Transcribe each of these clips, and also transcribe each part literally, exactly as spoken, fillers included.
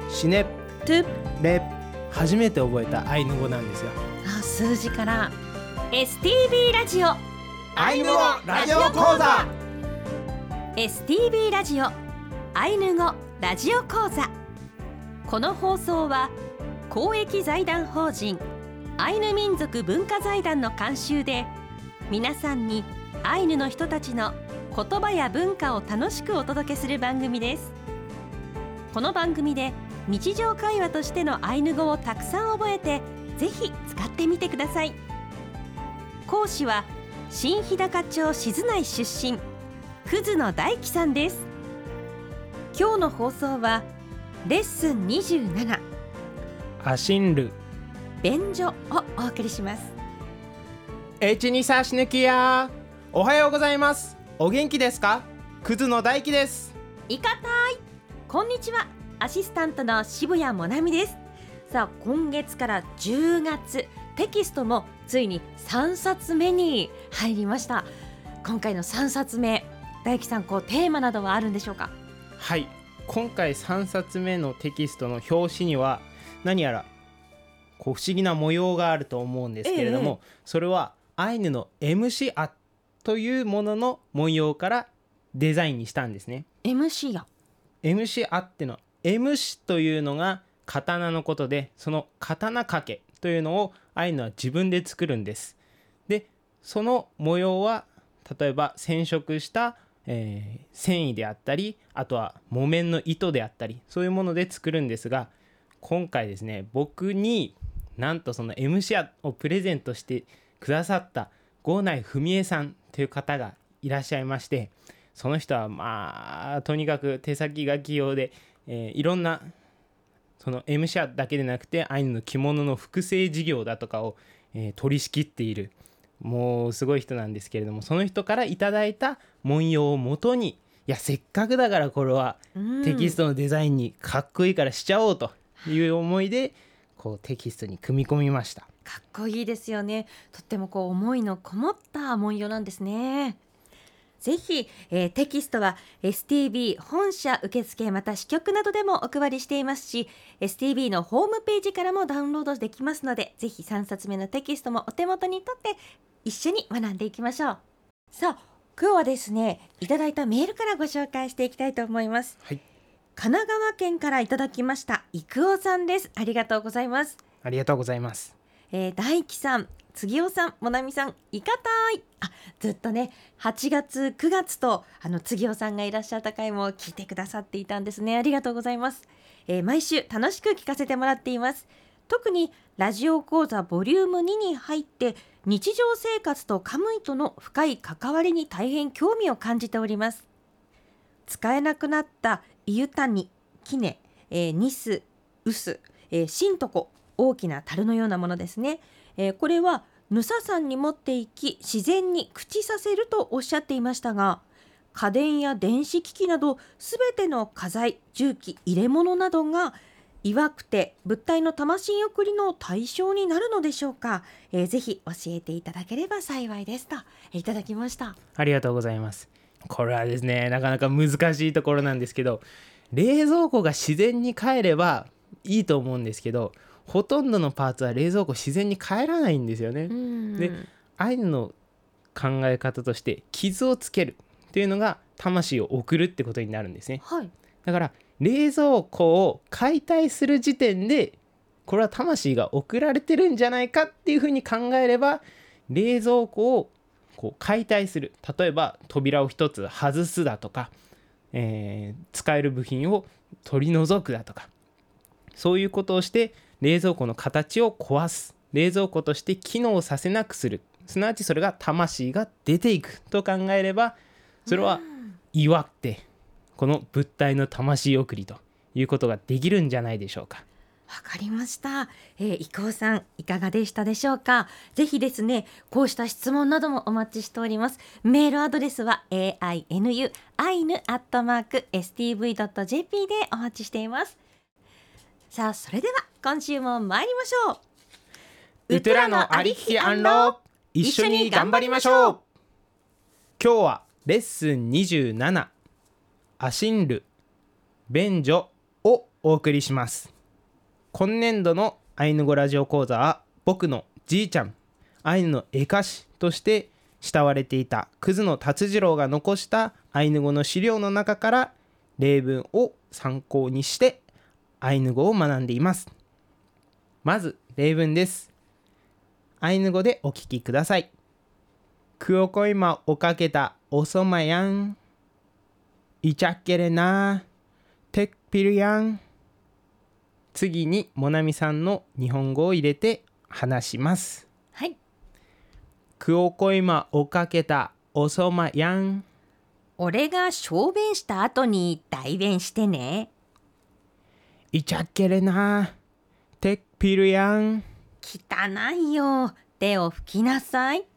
シネトゥレ初めて覚えたアイヌ語なんですよ。 あ数字から エスティービー ラジオアイヌ語ラジオ講座エスティービー ラジオアイヌ語ラジオ講座。この放送は公益財団法人アイヌ民族文化財団の監修で、皆さんにアイヌの人たちの言葉や文化を楽しくお届けする番組です。この番組で日常会話としてのアイヌ語をたくさん覚えて、ぜひ使ってみてください。講師は新日高町静内出身葛野大樹さんです。今日の放送はレッスンにじゅうななアシンル便所をお送りします。 エチニサシヌキヤおはようございます。お元気ですか？葛野大樹です。 いかたいこんにちは、アシスタントの渋谷もなみです。さあ今月からじゅうがつ、テキストもついにさんさつめに入りました。今回のさんさつめ、大樹さん、こうテーマなどはあるんでしょうか？ はい、今回さんさつめのテキストの表紙には何やらこう不思議な模様があると思うんですけれども、ええ、それはアイヌの エムシアというものの文様からデザインにしたんですね。 エムシアエムシアってのは エム シというのが刀のことで、その刀掛けというのをアイヌは自分で作るんです。でその模様は例えば染色した、えー、繊維であったり、あとは木綿の糸であったり、そういうもので作るんですが、今回ですね、僕になんとその エム シアをプレゼントしてくださった郷内文江さんという方がいらっしゃいまして、その人はまあとにかく手先が器用で、えー、いろんなその エム シアだけでなくてアイヌの着物の複製事業だとかを、えー、取り仕切っている、もうすごい人なんですけれども、その人からいただいた文様をもとに、いやせっかくだからこれはテキストのデザインにかっこいいからしちゃおうという思いでこうテキストに組み込みました。 かっこいいですよね。とってもこう思いのこもった文様なんですね。ぜひ、えー、テキストは エスティービー 本社受付また支局などでもお配りしていますし、 エスティービー のホームページからもダウンロードできますので、ぜひさんさつめのテキストもお手元に取って一緒に学んでいきましょう。さあ今日はですね、いただいたメールからご紹介していきたいと思います。 はい、 神奈川県からいただきました郁夫さんです。ありがとうございます。 ありがとうございます。 えー、大樹さん、杉尾さん、もなみさん、いかたい。あ、ずっとねはちがつくがつとあの杉尾さんがいらっしゃった回も聞いてくださっていたんですね。ありがとうございます。えー、毎週楽しく聞かせてもらっています。特にラジオ講座ボリュームにに入って日常生活とカムイとの深い関わりに大変興味を感じております。使えなくなったイユタニ、キネ、えー、ニス、ウス、えー、シントコ、大きな樽のようなものですね。えー、これはヌサ山に持っていき自然に朽ちさせるとおっしゃっていましたが、家電や電子機器などすべての家財、重機、入れ物などが祝くて物体の魂送りの対象になるのでしょうか？えー、ぜひ教えていただければ幸いですといただきました。 ありがとうございます。これはですね、なかなか難しいところなんですけど、冷蔵庫が自然に帰ればいいと思うんですけど、ほとんどのパーツは冷蔵庫自然に帰らないんですよね。でアイヌの考え方として傷をつけるっていうのが魂を送るってことになるんですね。 はい、 だから冷蔵庫を解体する時点でこれは魂が送られてるんじゃないかっていうふうに考えれば、冷蔵庫をこう解体する、例えば扉を一つ外すだとか、えー、使える部品を取り除くだとか、そういうことをして冷蔵庫の形を壊す、冷蔵庫として機能させなくする、すなわちそれが魂が出ていくと考えれば、それは祝ってこの物体の魂送りということができるんじゃないでしょうか。 わかりました。えー、郁夫さんいかがでしたでしょうか？ぜひですね、こうした質問などもお待ちしております。メールアドレスは エーアイエヌユー アイヌ アットマーク エスティーブイ ドット ジェーピー でお待ちしています。さあそれでは今週も参りましょう。 ウトラのありききアンロー、一緒に頑張りましょう。今日はレッスンにじゅうなな、アシンル、便所をおお送りします。今年度のアイヌ語ラジオ講座は、僕のじいちゃん、アイヌの絵歌師として慕われていた葛野達次郎が残したアイヌ語の資料の中から例文を参考にしてアイヌ語を学んでいます。まず例文です。アイヌ語でお聞きください。クオコイマおかけたおそまやん。いちゃっけれな。てっぴるやん。次にもなみさんの日本語を入れて話します。 はい。 クオコイマおかけたおそまやん。 俺が小便した後に代弁してね。 いちゃっけれな。てっぴるやん。 汚いよ。手を拭きなさい。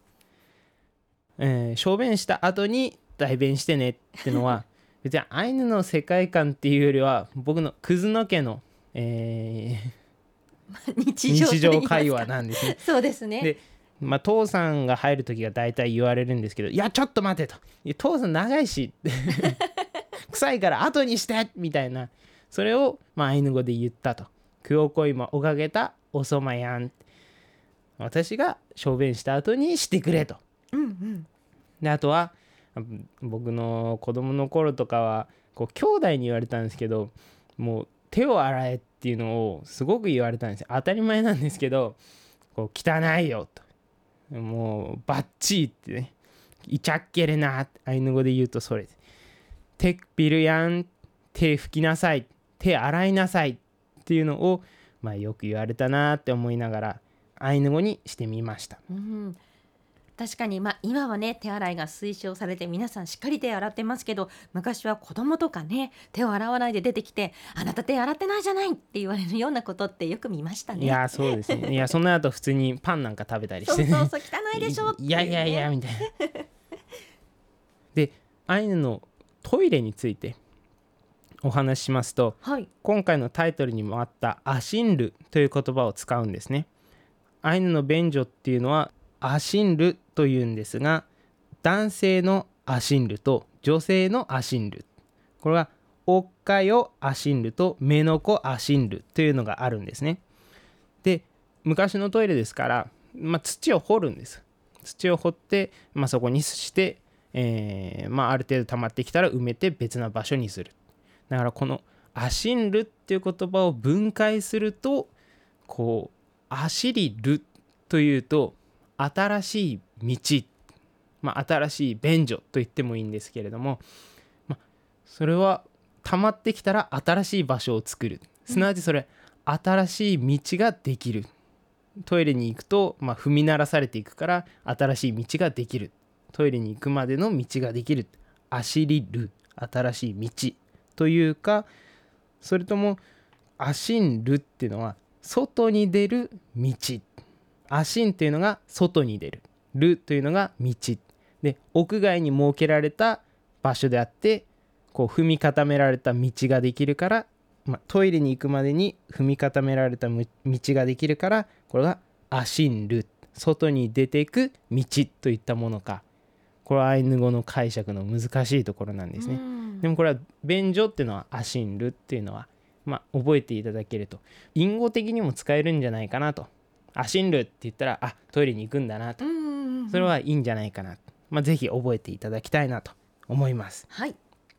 えー、小便した後に代弁してねってのは別にアイヌの世界観っていうよりは僕の葛野家の、えー、 日常日常会話なんですね。 そうですね。 で、まあ、父さんが入る時が大体言われるんですけど、いやちょっと待てと、いや父さん長いし臭いから後にしてみたいな、それを、まあ、アイヌ語で言ったと。クオコイマおかげたおそまやん、私が小便した後にしてくれと。 うんうん、 であとは僕の子供の頃とかはこう兄弟に言われたんですけど、もう手を洗えっていうのをすごく言われたんですよ。当たり前なんですけど、こう汚いよと、もうバッチーってね、いちゃっけれなってアイヌ語で言うとそれです。テクピルやん、手拭きなさい、手洗いなさいっていうのを、まあ、よく言われたなって思いながらアイヌ語にしてみました。 うん、確かに、まあ、今はね手洗いが推奨されて皆さんしっかり手洗ってますけど、昔は子供とかね手を洗わないで出てきて、あなた手洗ってないじゃないって言われるようなことってよく見ましたね。 いやそうですね。いやその後普通にパンなんか食べたりしてね、 そうそうそう汚いでしょっていうね、 いやいやいやみたいなでアイヌのトイレについてお話ししますと、 はい、 今回のタイトルにもあったアシンルという言葉を使うんですね。アイヌの便所っていうのはアシンルというんですが、男性のアシンルと女性のアシンル、これはおっかよアシンルとメノコアシンルというのがあるんですね。で昔のトイレですから、まあ、土を掘るんです。土を掘って、まあ、そこにして、えーまあ、ある程度溜まってきたら埋めて別な場所にする。だからこのアシンルっていう言葉を分解すると、こうアシリルというと新しい道、まあ、新しい便所と言ってもいいんですけれども、まあ、それは溜まってきたら新しい場所を作る、すなわちそれ、うん、新しい道ができる。トイレに行くと、まあ、踏み鳴らされていくから新しい道ができる。トイレに行くまでの道ができる。アシリル、新しい道というか、それともアシンルっていうのは外に出る道、アシンっていうのが外に出る、ルというのが道で、屋外に設けられた場所であって、こう踏み固められた道ができるから、まあ、トイレに行くまでに踏み固められた道ができるから、これがアシンル、外に出ていく道といったものか。これはアイヌ語の解釈の難しいところなんですね。でもこれは便所っていうのはアシンルっていうのは、まあ、覚えていただけると隠語的にも使えるんじゃないかなと。アシンルって言ったら、あ、トイレに行くんだなと、それはいいんじゃないかな、まあ、ぜひ覚えていただきたいなと思います。 はい。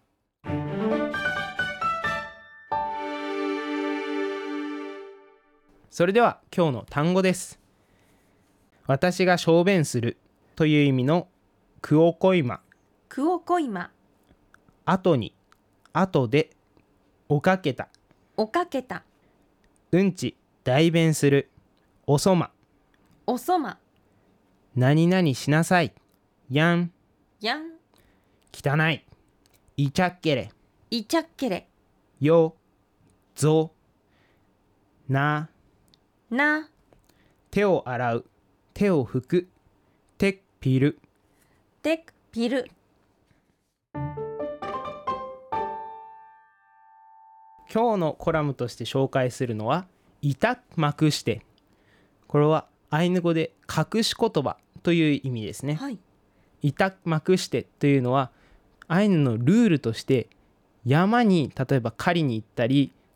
それでは今日の単語です。私が小便するという意味のクオコイマ、 クオコイマ、 後に、後で、おかけた、 おかけた、 うんち、代弁する、おそま、 おそま、 何々しなさい、やん、 やん、 汚い、いちゃっけれ、 いちゃっけれ、 よ、ぞ、な、 な、 手を洗う、手を拭く、てっぴる、 てくぴる。 今日のコラムとして紹介するのは、いたまくして。これはアイヌ語で隠し言葉という意味ですね。 はい。 いたまくしてというのはアイヌのルールとして、山に例えば狩りに行ったり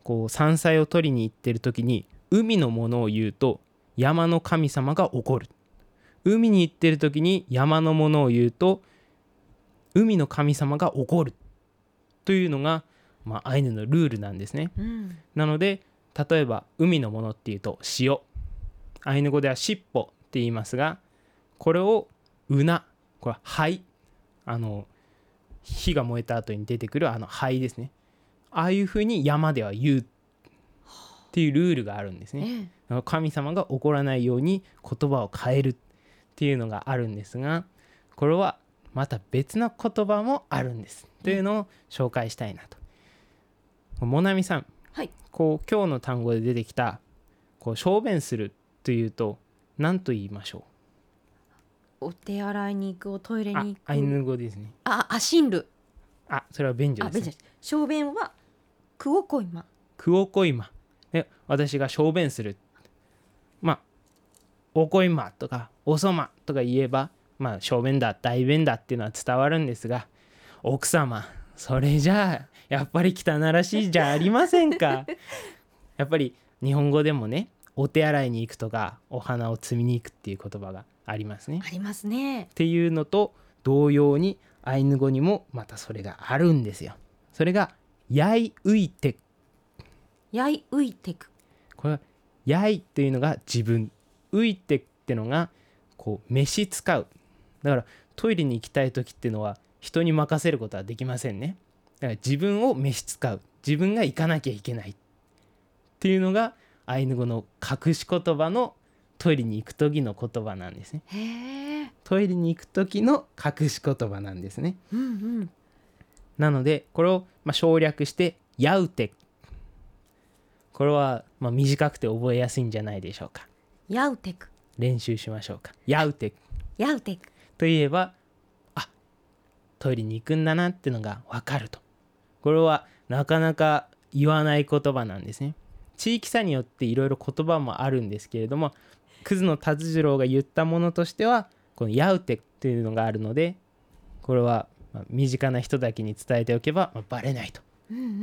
こう山菜を取りに行ってる時に海のものを言うと山の神様が怒る。海に行ってる時に山のものを言うと海の神様が怒るというのが、まあ、アイヌのルールなんですね。 うん、 なので例えば海のものっていうと塩、アイヌ語ではしっぽって言いますが、これをうな、これは灰、あの火が燃えた後に出てくるあの灰ですね。ああいうふうに山では言うっていうルールがあるんですね。 ええ、 神様が怒らないように言葉を変えるっていうのがあるんですが、これはまた別の言葉もあるんですというのを紹介したいなと。もなみさん、 はい、 こう今日の単語で出てきたこう小便するというと何と言いましょお手洗いに行く、おトイレう？あ、 に行く、 アイヌ語ですね。 あ、アシンル、 あ、それは便所あ、 です、ね。 便所です。小便はクオコイマ、 クオコイマで、私が小便する、まあおこいまとかおそまとか言えば、まあ小便だ大便だっていうのは伝わるんですが、奥様それじゃあやっぱり汚らしいじゃありませんか。やっぱり日本語でもね、お手洗いに行くとかお花を摘みに行くっていう言葉がありますね。 ありますね。 っていうのと同様にアイヌ語にもまたそれがあるんですよ。それがやいういて。 やいういてく、 これはやいっていうのが自分、ういてってのがこう召し使う。だからトイレに行きたい時っていうのは人に任せることはできませんね。だから自分を召し使う、自分が行かなきゃいけないっていうのがアイヌ語の隠し言葉のトイレに行く時の言葉なんですね。 へえ、 トイレに行く時の隠し言葉なんですね。 うんうん、 なのでこれをまあ省略してやうて、これはまあ短くて覚えやすいんじゃないでしょうか。 やうてく、 練習しましょうか。やうてやうてく、 といえば、あ、トイレに行くんだなってのが分かると。これはなかなか言わない言葉なんですね。地域差によっていろいろ言葉もあるんですけれども、葛野達次郎が言ったものとしてはこのやうてっていうのがあるので、これはまあ身近な人だけに伝えておけばまあバレないと。 うんうんうんうん、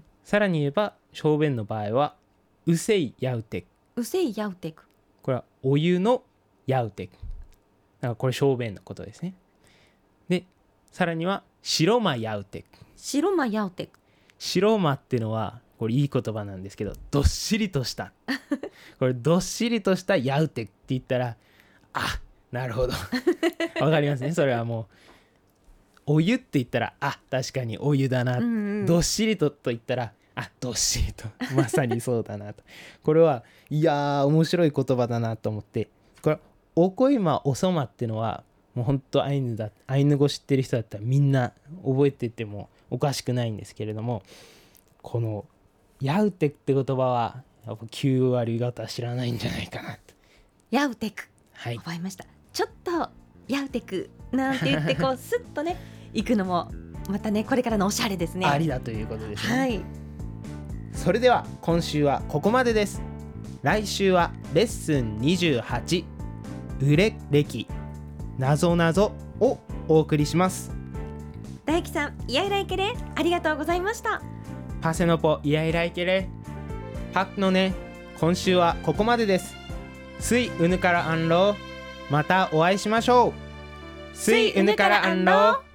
さらに言えば小便の場合はうせいやうて、 うせいやうてく、 これはお湯のやうて、だからこれ小便のことですね。でさらには白間やうて、 白間やうてく、 白間っていうのはこれいい言葉なんですけど、どっしりとしたこれどっしりとしたやうてって言ったら、あ、なるほどわかりますね。それはもうお湯って言ったら、あ、確かにお湯だな、 うんうん、 どっしりとと言ったら、あ、どっしりとまさにそうだなと。これはいやー面白い言葉だなと思って、これおこいまおそまっていうのはもうほんとアイヌだアイヌ語知ってる人だったらみんな覚えててもおかしくないんですけれども、このやうてって言葉はやっぱきゅうわり方知らないんじゃないかなと。 やうてく、 はい、 覚えました。ちょっとやうてくなんて言ってこうスッとね行くのもまたねこれからのおしゃれですね。 ありだということですね。 はい、 それでは今週はここまでです。来週はレッスンにじゅうはち、うれ歴なぞなぞをお送りします。 大樹さん、イヤイライケレありがとうございました。 パセノポイヤイライケレパッのね、今週はここまでです。スイウヌからアンロー、またお会いしましょう。スイウヌからアンロー。